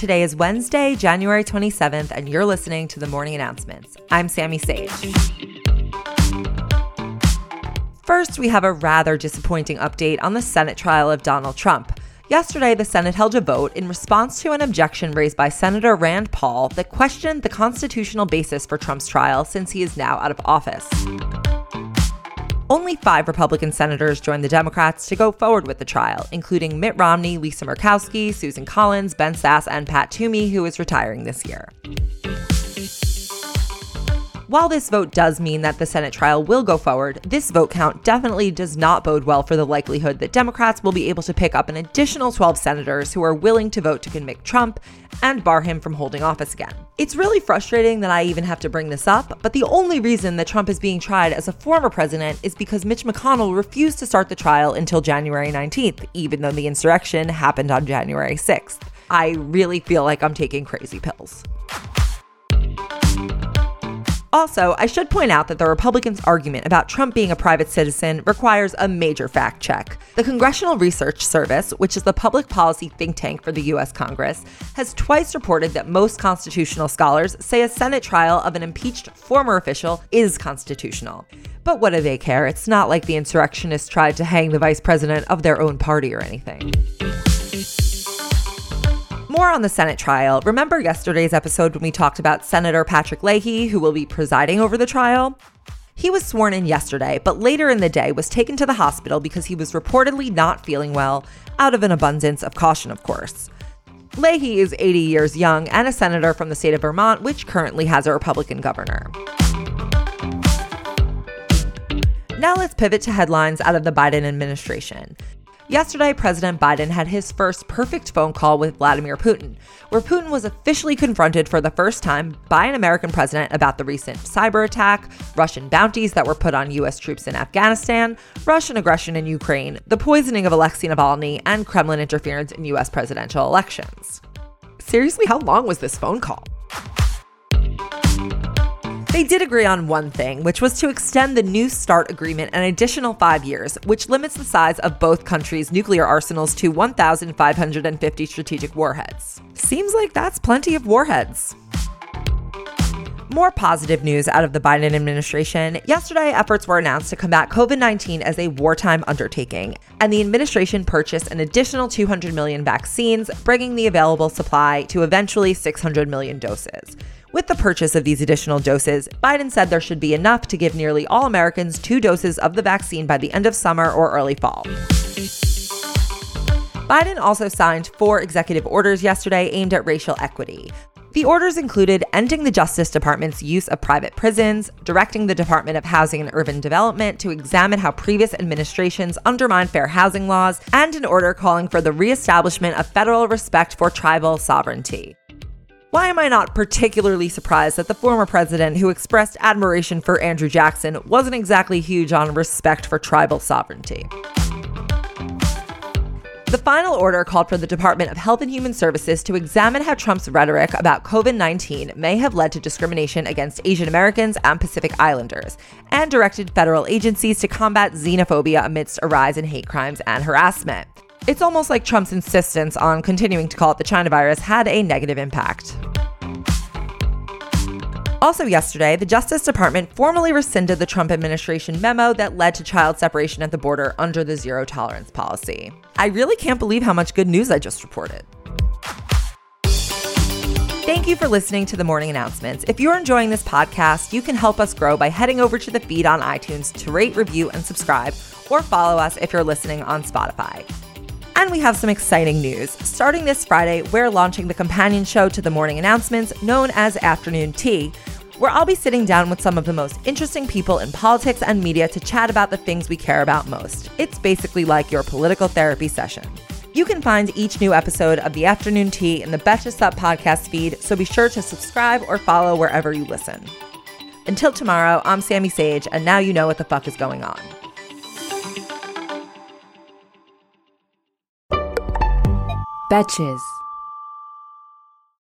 Today is Wednesday, January 27th, and you're listening to The Morning Announcements. I'm Sammy Sage. First, we have a rather disappointing update on the Senate trial of Donald Trump. Yesterday, the Senate held a vote in response to an objection raised by Senator Rand Paul that questioned the constitutional basis for Trump's trial since he is now out of office. Only 5 Republican senators joined the Democrats to go forward with the trial, including Mitt Romney, Lisa Murkowski, Susan Collins, Ben Sasse, and Pat Toomey, who is retiring this year. While this vote does mean that the Senate trial will go forward, this vote count definitely does not bode well for the likelihood that Democrats will be able to pick up an additional 12 senators who are willing to vote to convict Trump and bar him from holding office again. It's really frustrating that I even have to bring this up, but the only reason that Trump is being tried as a former president is because Mitch McConnell refused to start the trial until January 19th, even though the insurrection happened on January 6th. I really feel like I'm taking crazy pills. Also, I should point out that the Republicans' argument about Trump being a private citizen requires a major fact check. The Congressional Research Service, which is the public policy think tank for the U.S. Congress, has twice reported that most constitutional scholars say a Senate trial of an impeached former official is constitutional. But what do they care? It's not like the insurrectionists tried to hang the vice president of their own party or anything. More on the Senate trial. Remember yesterday's episode when we talked about Senator Patrick Leahy, who will be presiding over the trial? He was sworn in yesterday, but later in the day was taken to the hospital because he was reportedly not feeling well, out of an abundance of caution, of course. Leahy is 80 years young and a senator from the state of Vermont, which currently has a Republican governor. Now let's pivot to headlines out of the Biden administration. Yesterday, President Biden had his first perfect phone call with Vladimir Putin, where Putin was officially confronted for the first time by an American president about the recent cyber attack, Russian bounties that were put on U.S. troops in Afghanistan, Russian aggression in Ukraine, the poisoning of Alexei Navalny, and Kremlin interference in U.S. presidential elections. Seriously, how long was this phone call? They did agree on one thing, which was to extend the New START agreement an additional 5 years, which limits the size of both countries' nuclear arsenals to 1,550 strategic warheads. Seems like that's plenty of warheads. More positive news out of the Biden administration. Yesterday, efforts were announced to combat COVID-19 as a wartime undertaking, and the administration purchased an additional 200 million vaccines, bringing the available supply to eventually 600 million doses. With the purchase of these additional doses, Biden said there should be enough to give nearly all Americans 2 doses of the vaccine by the end of summer or early fall. Biden also signed 4 executive orders yesterday aimed at racial equity. The orders included ending the Justice Department's use of private prisons, directing the Department of Housing and Urban Development to examine how previous administrations undermined fair housing laws, and an order calling for the reestablishment of federal respect for tribal sovereignty. Why am I not particularly surprised that the former president who expressed admiration for Andrew Jackson wasn't exactly huge on respect for tribal sovereignty? The final order called for the Department of Health and Human Services to examine how Trump's rhetoric about COVID-19 may have led to discrimination against Asian Americans and Pacific Islanders, and directed federal agencies to combat xenophobia amidst a rise in hate crimes and harassment. It's almost like Trump's insistence on continuing to call it the China virus had a negative impact. Also yesterday, the Justice Department formally rescinded the Trump administration memo that led to child separation at the border under the zero tolerance policy. I really can't believe how much good news I just reported. Thank you for listening to The Morning Announcements. If you're enjoying this podcast, you can help us grow by heading over to the feed on iTunes to rate, review, and subscribe, or follow us if you're listening on Spotify. And we have some exciting news. Starting this Friday, we're launching the companion show to The Morning Announcements, known as Afternoon Tea, where I'll be sitting down with some of the most interesting people in politics and media to chat about the things we care about most. It's basically like your political therapy session. You can find each new episode of the Afternoon Tea in the Betches Sup podcast feed, so be sure to subscribe or follow wherever you listen. Until tomorrow, I'm Sammy Sage, and now you know what the fuck is going on. Betches.